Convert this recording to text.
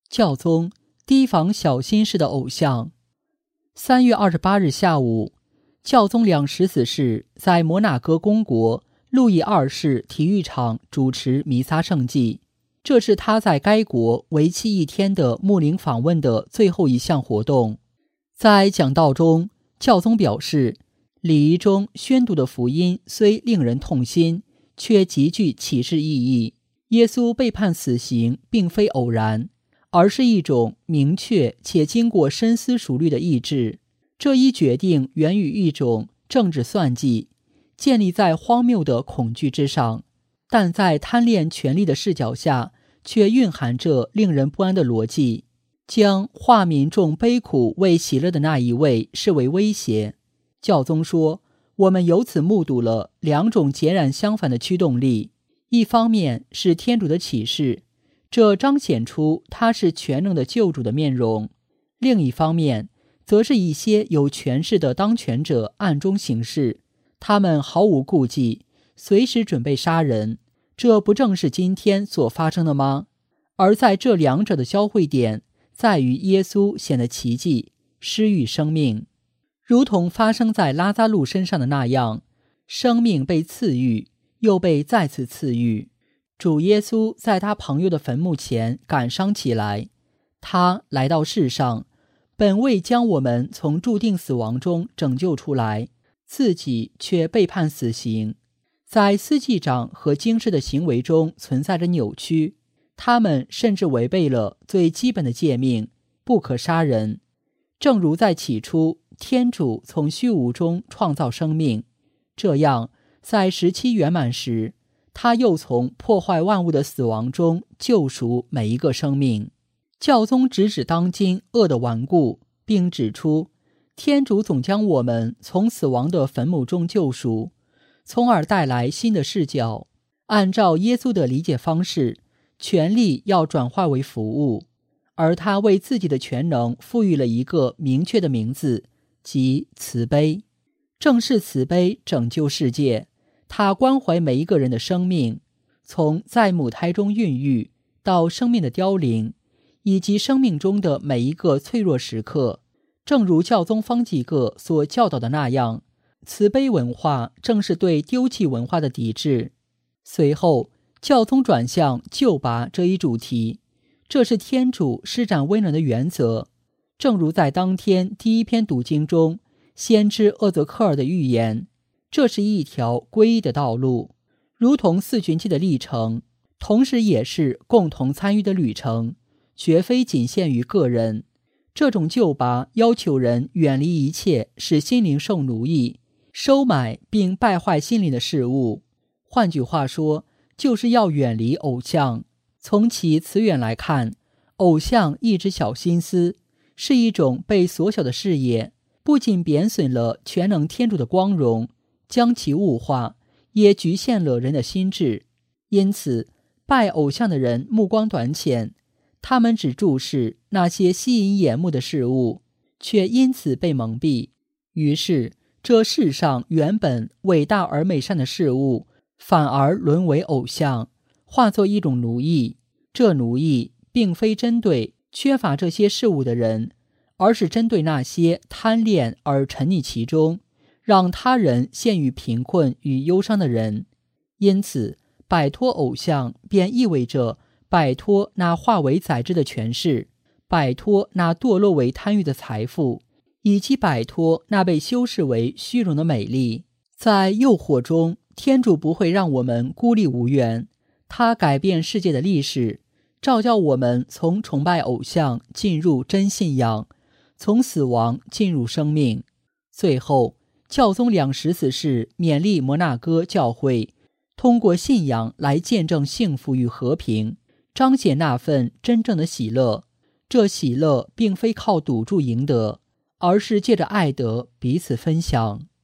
教宗提防小心事的偶像。3月28日下午，教宗两使子是在摩纳哥公国路易2世体育场主持弥撒圣祭，这是他在该国为期1天的牧灵访问的最后一项活动。在讲道中，教宗表示，礼仪中宣读的福音虽令人痛心，却极具启示意义。耶稣被判死刑并非偶然，而是一种明确且经过深思熟虑的意志。这一决定源于一种政治算计，建立在荒谬的恐惧之上，但在贪恋权力的视角下，却蕴含着令人不安的逻辑，将化民众悲苦为喜乐的那一位视为威胁。教宗说，我们由此目睹了2种截然相反的驱动力，一方面是天主的启示，这彰显出他是全能的救主的面容；另一方面，则是一些有权势的当权者暗中行事，他们毫无顾忌，随时准备杀人。这不正是今天所发生的吗？而在这2者的交汇点，在于耶稣显的奇迹，施予生命。如同发生在拉匝路身上的那样，生命被赐予，又被再次赐予。主耶稣在他朋友的坟墓前感伤起来，他来到世上，本为将我们从注定死亡中拯救出来，自己却被判死刑。在司祭长和经师的行为中存在着扭曲，他们甚至违背了最基本的诫命，不可杀人。正如在起初，天主从虚无中创造生命，这样在17圆满时，他又从破坏万物的死亡中救赎每一个生命。教宗直指当今恶的顽固，并指出，天主总将我们从死亡的坟墓中救赎，从而带来新的视角。按照耶稣的理解方式，权力要转化为服务，而他为自己的全能赋予了一个明确的名字，即慈悲。正是慈悲拯救世界，他关怀每一个人的生命，从在母胎中孕育到生命的凋零，以及生命中的每一个脆弱时刻。正如教宗方济各所教导的那样，慈悲文化正是对丢弃文化的抵制。随后，教宗转向救拔这一主题，这是天主施展威能的原则。正如在当天第1篇读经中，先知厄泽克尔的预言，这是一条皈依的道路，如同4旬期的历程，同时也是共同参与的旅程，绝非仅限于个人。这种救拔要求人远离一切使心灵受奴役、收买并败坏心灵的事物。换句话说，就是要远离偶像。从其词源来看，偶像一指小心思，是一种被缩小的视野，不仅贬损了全能天主的光荣，将其物化，也局限了人的心智。因此，拜偶像的人目光短浅，他们只注视那些吸引眼目的事物，却因此被蒙蔽。于是，这世上原本伟大而美善的事物，反而沦为偶像，化作一种奴役。这奴役并非针对缺乏这些事物的人，而是针对那些贪恋而沉溺其中，让他人陷于贫困与忧伤的人。因此，摆脱偶像便意味着摆脱那化为宰制的权势，摆脱那堕落为贪欲的财富，以及摆脱那被修饰为虚荣的美丽。在诱惑中，天主不会让我们孤立无援，他改变世界的历史，召叫我们从崇拜偶像进入真信仰，从死亡进入生命。最后，教宗两使子是勉励摩纳哥教会通过信仰来见证幸福与和平，彰显那份真正的喜乐。这喜乐并非靠赌注赢得，而是借着爱德彼此分享。